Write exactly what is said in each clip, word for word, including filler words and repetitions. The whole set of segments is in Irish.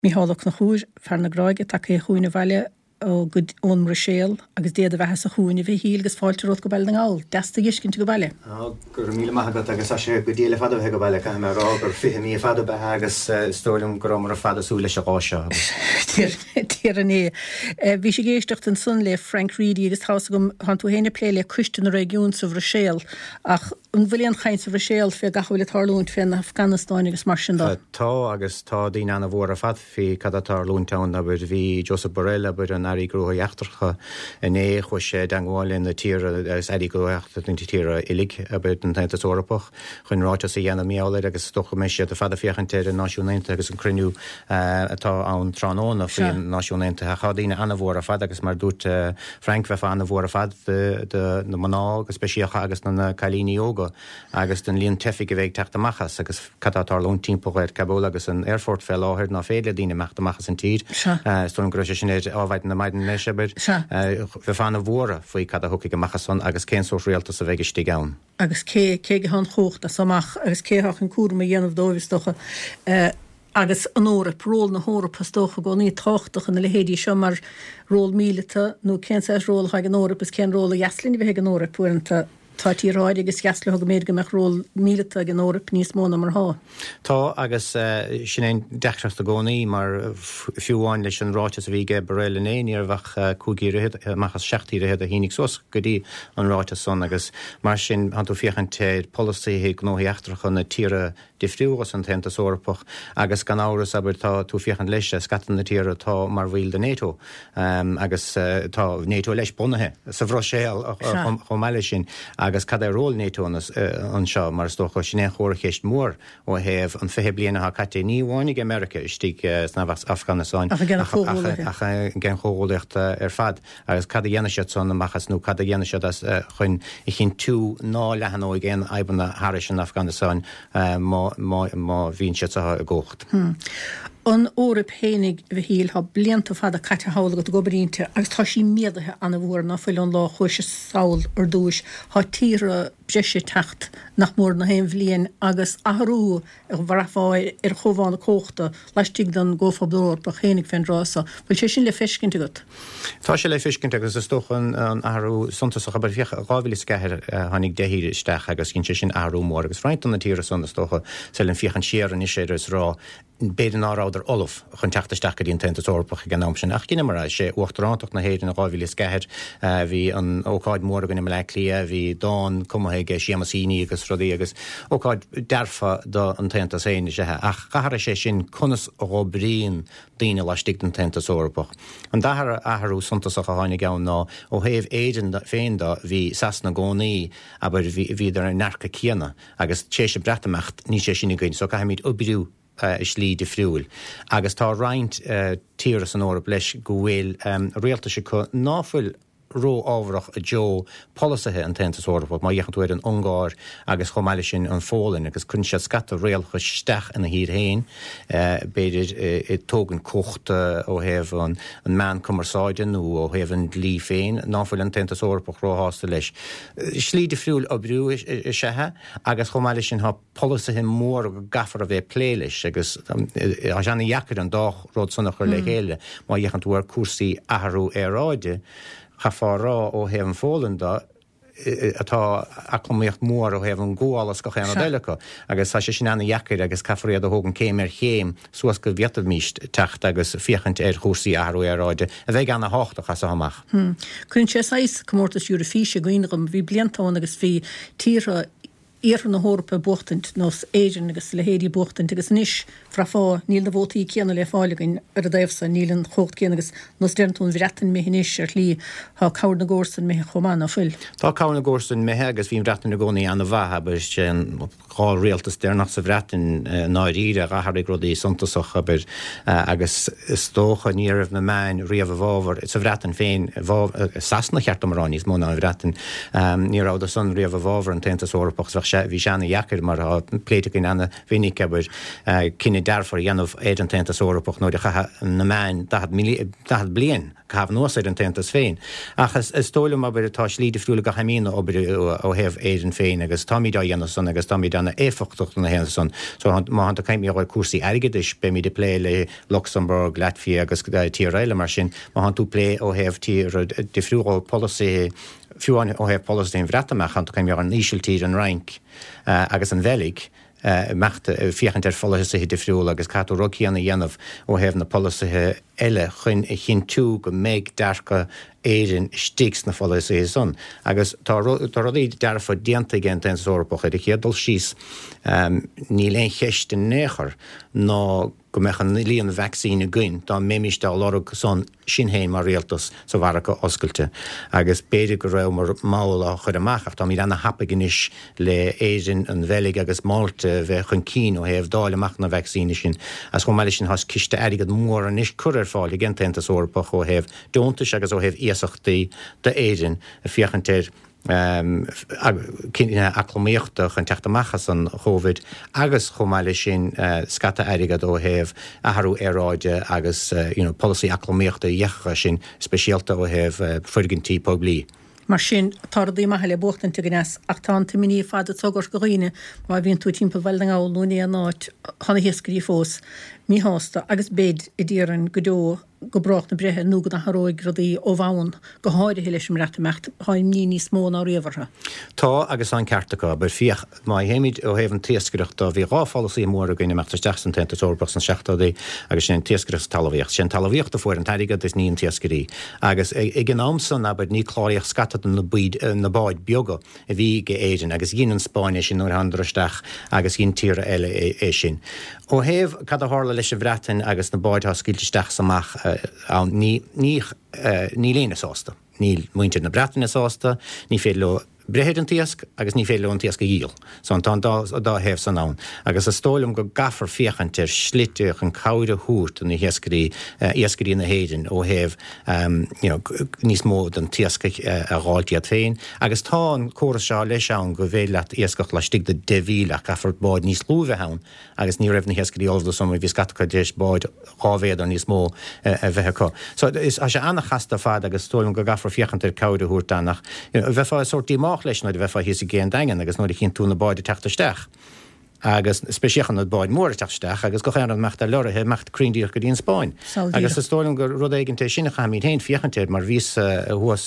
Míhallach na chúir fear na gráige take chuoine bhaile ó go ón Rochelle agus déad a bheithe a chuoine bhí híl agus fáilte rud go bail na gáil. Deasta giscin go baile. Gur míle maigad agus sé go díle fada go baile cha mar rá gur fi mí fada be agus stóilm go mar a fada súla se gáise. Tíar an é. Bhí sé géistecht an sun le Frank Reedy agus tá gom han tú héna plé le cuiiste na régiún sa Rochelle ach an bhfuilíon chaint sa Rochelle fé gachfuil tarlún féin Afghanistan agus mar sin dá. Tá agus tá dín anna bhór a fad fi cadatar lúntown a bud hí Joseph Borrell a bud an Ari grútha eachtarcha in é chuis sé dangáilin na tíre agus Ari grútha na tíre ilig a bud an taintas orpach chun ráte sa dhéanam míála agus stocha me sé a fada fiochantéir an náisiúnta agus an cruinniú atá an tránóna faoin náisiúnta a chadíine anna bhór a fad agus mar dút Frank bheith anna bhór a fad na maná agus speisiacha agus na cailíní óga agus den líon tefiig a bheith teachta machas agus cadatar lún timpóir Kabul agus an Airfort fel áthir ná féile díine meachta machas an tír stón gro sin áhaid na maidin leis bid bheith fanna bhóra faoi cad a thucaigh machasson agus cén sós réaltas a bheith istí gán. Agus cé cé go han chócht a samach agus céthach an cúrma dhéanamh dóhhistocha agus an órap ról na hórap pastócha go ní táchtach an na lehéadí seo mar ról míleta nó cén sé ról haag an órap is cén ról a jaslinn bheith an órap puanta tá tí ráid agus gasla go méid go meach ról míleta an órap níos móna mar há. Tá agus sin é deachtracht a gcónaí mar fiúháin leis an ráite a bhíige Borrell in é níor bhach cúgaí machchas seachtaí a hínig sos go dtí an ráite son agus mar sin an tú fiochantéir policy gnóí eachtracha na tíre difriúgus an tentas orpach agus gan áras aber tá tú fiochan leis scatan na tíre tá mar bhil de NATO agus tá NATO leis bunathe sa bhroséal chum meile sin agus cad é ról NATO an seo mar stocha sin é chóir chéist mór ó héamh an fithe bliana ha caite níháinnig America istí snabhas Afghanistan a gen chóolacht ar fad agus cad a dhéana siad son amachchas nó cad a dhéana siad chun i chin tú ná lehan ó gén aibanna Harris an Afghanistan má bhín siad a ggócht. An órap hénig bheit híl ha blianta fada caite hála go gobarínte agus tá sí méadathe anna bhór na foiil an lá chuise saoil ar dúis há tíre breise techt nach mór na héim bhlíon agus ahrú ar bharafáid ar chomhána cóchta leistigh don ggófabdór ba chénig féin rása. Bhfuil sé sin le fiscinnte got? Tá sé le fiscinnte agus is stochan an ahrú suntasach aber fiocha gáhfuil sceir hanig dehíir isteach agus cinn sé sin ahrú mór agus freint an na tíre son stocha se an fiochan siar an iséidir rá beidir áráidir olaf chun teachtasteach go dtíon tentas orpach gan am sin ach cinine mar sé uachtaránach na héidir na gáhfuil sceir hí an ócáid mór gan le lia hí dá cumthaige siamasíní agus rodí agus ócáid derfa do an tentas éine sethe ach chahar sé sin conas ó bríon daine leistigh an tentas orpach. An dahar aharú suntasach a háinnig gan ná ó héamh éidir féinda hí sas na gcónaí aber hí ar an nearcha cíanna agus té sé bretamecht ní sé sinna gcuin so caiimiid obriú is lí de friúil. Agus tá roinnt uh, tíras an órap leis go bhfuil um, réalta se go náfuil ró ábhrach a jo polisathe an tentas orpach, má dhéchan tú an Ungáir agus chomáile sin an fólinn agus chun sé scata réalcha steach ina hír héin uh, beidir uh, tógan cochta ó héamh an, an man cumarsáidin ó héamh an lí féin náfuil an tentas orpach róhásta leis. Slí de friúil a brú sethe agus chomáile sin ha polisathe mór go gafar a bheith pléiles agus um, a seanna jacar an dách ród sanna chur le héile má dhéchan tú ar cuasaí aharú éráide chafá rá ó héamh fólanda atá aclamaíocht mór ó héamh an ggóálas go chéanna déilecha agus tá sé sin anna jacair agus cafaréad a thugann céim ar chéim suas go bheatamh míist techt agus fiachant ar chósaí aharú éráide a bheith anna háachta chas amach. Chn sé sais cummórtas Eurofíse goinegam bhí bliantáin agus bhí tíre Éar na hórpa buchtint nos éidir agus le héadí buchtint agus níos fra fá níl na bhótaí céanna le fáiligin ar a daobhsa níl an chocht céan agus nos deirtún bhreatain mé hinis ar lí há cabhar na gcórsan mé chomána fuil. Tá cabhar na gcórsan mé agus bhím breatain na gcónaí anna bhatha aber sin gá réaltas déirnach sa bhreatain náiríre a gathraigh rudaí suntasach aber agus stócha níormh na main riamh bhábhar sa bhreatain féin sasna cheart amránís móna bhreatain níor áda san riamh bhábhar an tentas orpach bhí seanna jaachir mar pléite in anna vinnig eber cinenne darfor dhéanamh éan tentas Europach nó de cha na main dahad blian haf nos an tentas féin. Achas is stólum aber tá slíide frúla go chamína ober ó hef éan féin agus Tommy da dhéanana son agus Tommy dana éfachtocht na hen son. So má han caiim ar cuasí airgedis be mi de plé le Luxembourg, Latvia agus tíreile mar sin má han tú plé ó hef tí de frúá policy fiúin ó hef policy in vretamach han caiim ar an ísiltír an rank uh, agus an velig. Uh, mecht uh, fiachant er follethe de friúil agus catú rokianna dhéanamh ó hef na polithe eile chun chin tú go méid darcha éirin stíks na follethe son. Agus tá rodí darfa dianta gent en Europach de chédal síos um, ní lein cheiste néchar ná go mechan líon vaccíne gyn, tá méimiiste á lorug son sinhéin mar réaltas sa bharcha oscailte. Agus béidir go raibh mar mála chud amachach, tá mí anna hapaginis le éirin an velig agus málte bheith chun cín ó hef dáil amach na vaccíne sin. As go meile sin has ciste airigad mór an is curir fáil gent entas Europach ó hef dóntas agus ó hef iasachtaí de éirin a fiachantéir Um, cinine acclaméochtach an teachtamachchas an Covid agus chomáile sin uh, scata airigad ó hef aharú éráide agus uh, you know, policy acclaméochta dhecha sin speisialta ó hef uh, fuirgintí poblí. Mar sin tardaí maithile buchtan te gnas ach tá te miní fada tugur go riine má bhíon tú timppla bhilna á lúna a náit chuna hiescarí fós mí hásta agus bed i ddíran godó go bracht na brethe nó go na haróig gradí ó bhain go háide leis sem reachtamecht háim ní níos mó ná riomhartha. Tá agus an ceartacha, bar fioch má héimiid ó hefn tiescreacht a bhí ráfálasí mór a gine meachta steachsan tenta Europach san seachtaí agus sin tiescreacht talíocht. Sin talíocht a fuair an taigad is ní an tiescarí. Agus i gin amsan aber ní chláíoch scatad na bíd na báid bioga a bhí ge éidir agus gin an Spáine sin nó handrasteach agus gin tíre eile é sin. Ó hef cad a hála leis a bhreatain agus na báid ha skiltisteach samach uh, ní ní uh, ní léna sásta. Ní muinte na bretain sásta, ní félo brehéid an tiasc agus ní félo an tiasc a díal. So an dá dá hef san nán. Agus a stólum go gafar fiachantir sliteach an cáide hút an hiescarí uh, hiescarí na héidir ó hef um, you know, níos mód an tiasc uh, a ráiltíad féin. Agus tá an córas seo leis an go bhéile iascach le stig de devíleach gafar báid níos lúve hán agus ní raibh na hiescarí olda som bhí scatcha déis báid rávéad an níos mó uh, a bheitcha. So is a sé anna chasta fad agus stólum go gafar fiachantir cáide hút annach. You know, bheitfa sortí mách leis nó bheitfa hís a géan dagan agus nó cinn túna báid teachtasteach. Agus speisiachan na báid mór teachtasteach agus go chéan an mecht a lerathe mecht críndíoch go dtíon Spáin. Agus is stólum go rud éigen té sinna chaimí héin fiachantir mar vís a huas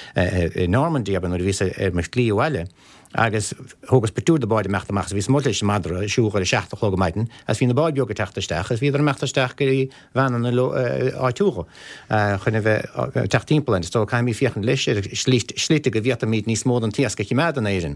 Normandy aber nó vís ar mecht lí bhile. Agus hógus betúr de báid meachtamach vís mólis madra siúga le seachtach go maidin as hí na báid bioga teachtasteach as híidir meachtasteach gurí bhean an áitúga chuna bheith teachtímplein tó caiimí fiochan leis slíte go bhítamíd níos mód an tiasca chiméad an éirin.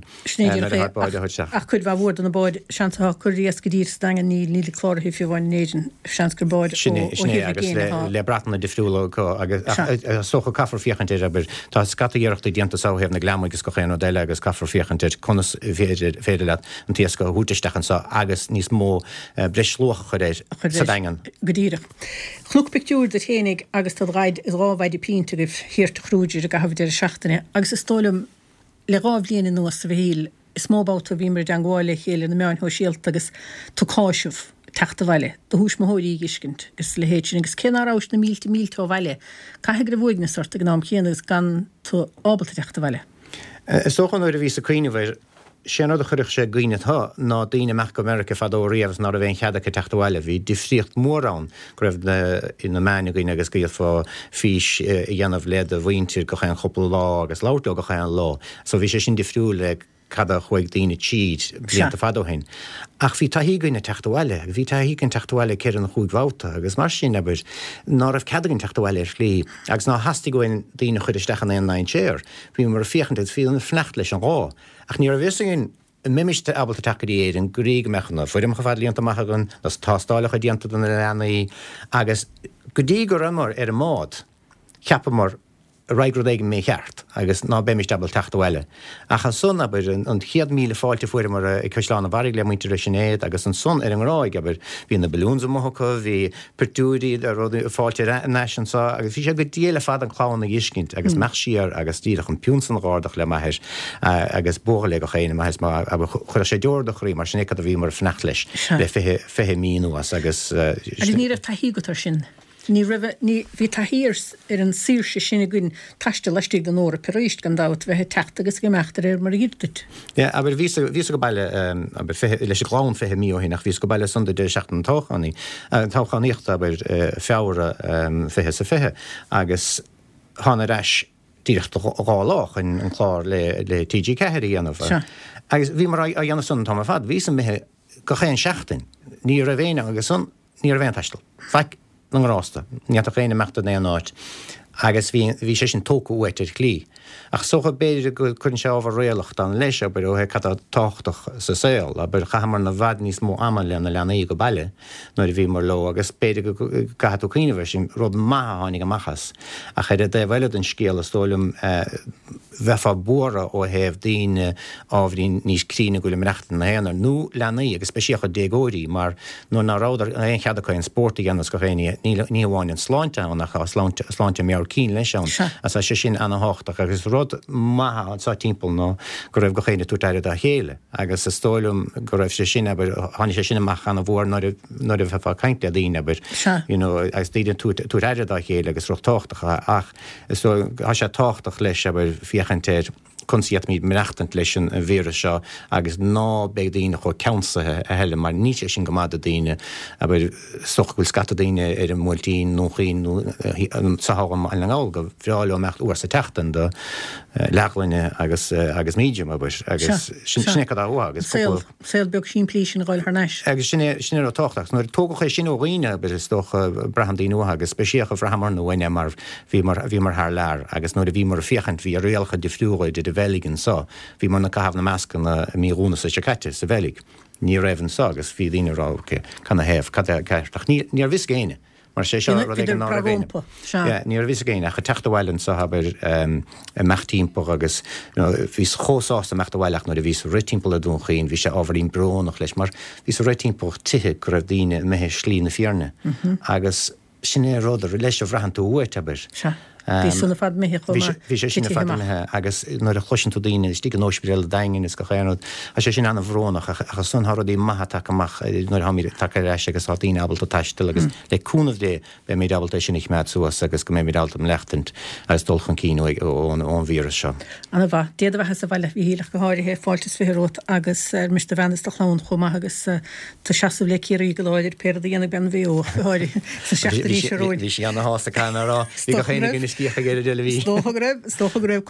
Ach chud bh bhór an na báid seansa chuíos go dtír stangan ní líle chlárthaí fiú bhain néidir seans gur báid sinné agus le bratanna difriúla agus socha caafar fiochantéir aber tá scataíochtta dianta sáhebh na gleamagus go chéan déile agus caafar fiochantéir conas féidir féidir leat an tiasca hútaisteachan sa agus níos mó breisluach churéis sa dagan. Godíire. Chlúg pictúr de ténig agus tá ráid is ráhaid i pínta goh hirirta chrúidir a gahabh seachtainine agus is tólam le rábhlíana nuas sa bhíl is móbáta bhí mar an gháile chéile na meáin ho síalt agus tuáisih teachta bhaile do hús móthí giscint is le héitin agus cinárás na mílta mílta ó bhaile caitheag ra bhig na sorta gnám chéanagus gan tú ábalta teachta bhaile. Is tóchan ar a ví a cuioine bhir sin a chuirich sé gcuoinetá ná daoine meach go America fadó riamhs ná a bhéon cheadacha teachtaháile bhí difríocht mórrán go raibh ina meine gcuoine agus gíal fá fís i dhéanamh lead a bhaintir go chéan chopla lá agus láirtó go chéan lá. So bhí sé sin difriú le cada chuig daoine tíd blianta fadóhain. Ach bhí taí gcuoine teachtaháile, bhí taí cin teachtaháile céir an chuig bháta agus mar sin aber ná raibh ceadagan teachtaháile ar slí agus ná hasí goin daoine chuid istechan éon nain séir, bhí mar fiochantaid fí an fnecht leis an rá. Ach ní a bhísingin an mimiiste abalta takeí éidir goríg mechana, fuidim go fad líonta machagan, nas tástálacha dianta don leanaí agus go dtí go ramar ar a mád, ceapa mar raigrodéige mé cheart, agus ná bé mis dabal tachtile. A cha son aber an chiad míle fáilte fuir mar i Coslána Barig le muinte réisinéad, agus an son ar an ráig, aber hí na balúnsa mocha, hí pertúí a rud fáilte nationsa, agus hí sé go díile fad an chláán na giscint, agus meach siar agus tíach an piúnsan rádach le maithir, agus bóla go chéine maithis mar chuir sé deordach rí mar sinnéad a bhí mar fnecht leis le fethe míú agus. Ní a taí go sin. Ní rih ní bhí taírs ar an síirse sinna gún taiste leistigh den óra períist gan dáhat bheitthe techt agus go meachtar ar mar dúit. Ja, aber ví ví go bailile aber leis glán fethe mío hin nach ví go bailile sunda de seachtan táchaní táchaníocht aber féra fethe sa fethe agus hána reis díocht gálách in an chlár le le T G Cehirí anmh. Agus bhí mar a dhéanana sun tá fad ví methe go chéan seachtain ní a bhéine agus sun ní a bhéinteistal. Feic an rásta, ní a chéine meachta na áit, agus bhí sé sin tóca uaitir clí. Ach socha beidir go chun se ábhar réalacht an leis aber ó he cad táchtach sa saoil, aber chamar na bhd níos mó aman lena lena í go bailile nuair a bhí mar lo, agus beidir go gaú cíinehar sin rud maithe tháinig amachchas. A chuir de bhile an scéal stóilm bheitfa bóra ó héamh daoine ábhrín níos crína go le mreachtain na héanaar nó lenaí agus speisiacha dégóirí, mar nó na rádar éon chead chuin sportí gannas go chéine ní bháin an sláinte annach sláinte mé cín leis an as sé sin anna háchtach agus rud maithe an sa timppel nó go raibh go chéine túteire a chéile, agus sa stóilm go raibh sé sin aber tháinig sé sinna mach anna bhór nó a bheitfa caiinte a dtíine aber agus tíidir túteire a chéile agus rochtáchtacha ach há sé táchtach leis aber fiochantéir consiat míid mreachtant leis an bhéire seo agus ná beag daoine chu counsathe a heile mar ní sin go mad a daoine aber soch bhfuil scata daoine ar an múltíín nóchaín sathgam an leáil go bhreáil mecht uair sa teachtain do leachlanne agus agus méidium agus sinna á agus Saoil beag sin plí sin gáil thneis. Agus sinna sinna táchtach nuair tócha sin óghine be is doch brahandíí nua agus speisiacha frahamar nó bhaine mar bhí mar bhí mar th lear agus nuair a bhí mar fichant hí a réalcha de fliúid de bheligin sa, bhí mar na cahabh na meascan na míúna sa secate sa bhelig. Ní raibhann sa agus bhí daoine rá chuna héamh ceirteach ní ar bhis géine. Mar sé seo ní ar bhís géine a teachta sa habar mechttíimpa agus bhís chósásta meachta nuair a bhís réitimpa a dún chaoin, bhí sé ábharín bránach leis mar bhís réitimpa tithe go raibh daoine methe slí na fiarne agus sinné rudidir leis a bhreahan tú uait aber. Bhí sunna fad mé Bhí sé sinna fad agus nuair a chusin tú daine tí an nóisbréil daingin is go chéanúd a sé sin anna bhrónach a sun thradí maithe takeach nuair haí take leis agus átíine abal taiiste agus leúnmh dé be mé dabalta sin ich mead suas agus go mé mé daltam lechtint agus dulchan cíú ón ón víras seo. Anna bh déad bheit a bhile bhí hílach go háirithe fáiltas firót agus mis bhenas lán chumá agus tá seaamh le cíí go láidir péir dhéana ben bhío háirí sa seaachtarí sé roiid. Bhí sé anna hásta caiinrá, bhí go chéine Stocha greibh, stocha greibh